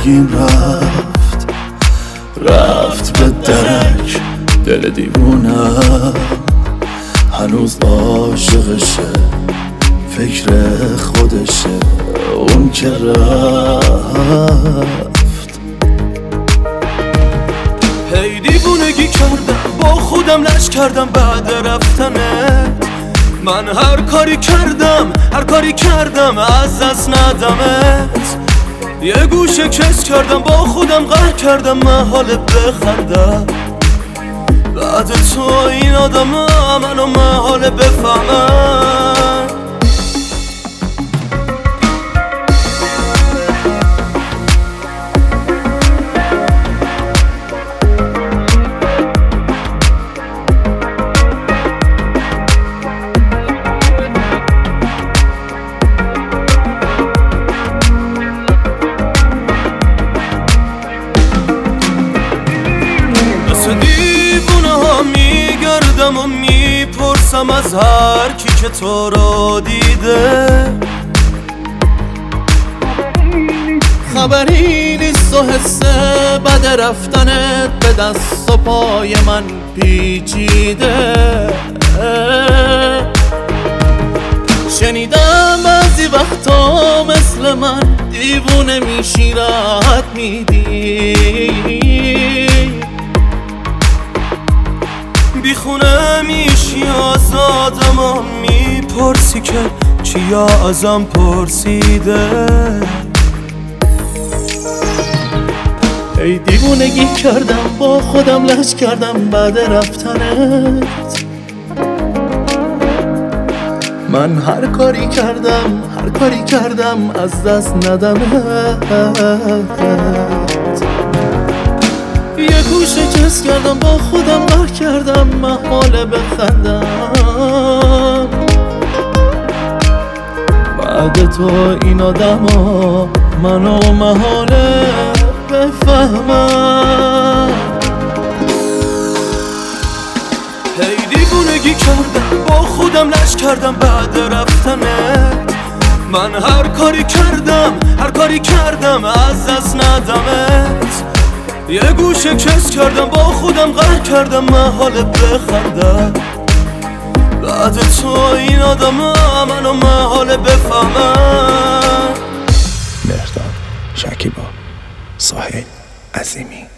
زندگیم رفت به درک. دل دیوونم هنوز عاشقشه، فکر خودشه اون که رفت. هی دیوونگی کردم با خودم، لش کردم بعد رفتنت. من هر کاری کردم از دست ندمت. یه گوشه کس کردم با خودم، قهر کردم محاله بخندم. بعد تو این آدم منو محاله بفهمم. دیوونه ها میگردم و میپرسم از هر کی که تو رو دیده. خبری نیست و حسه بد رفتنت به دست و پای من پیچیده. شنیدم بعضی وقتا مثل من دیوونه میشی راحت میدی. بیخونه میشی از آدم میپرسی که چیا ازم پرسیده. ای دیوونگی کردم با خودم، لش کردم بعد رفتنت. من هر کاری کردم از دست ندمت. یه گوشه کس کردم با خودم، قهر کردم محاله بخندم. بعد تو این آدما منو محاله بفهمم. هی دیوونگی کردم با خودم، لش کردم بعد رفتنت. من هر کاری کردم از دست ندمت. یه گوشه کس کردم با خودم، قهر کردم محاله بخندم. بعد تو این آدم منو محاله بفهمم. مهرداد شکیبا، ساحل عظیمی.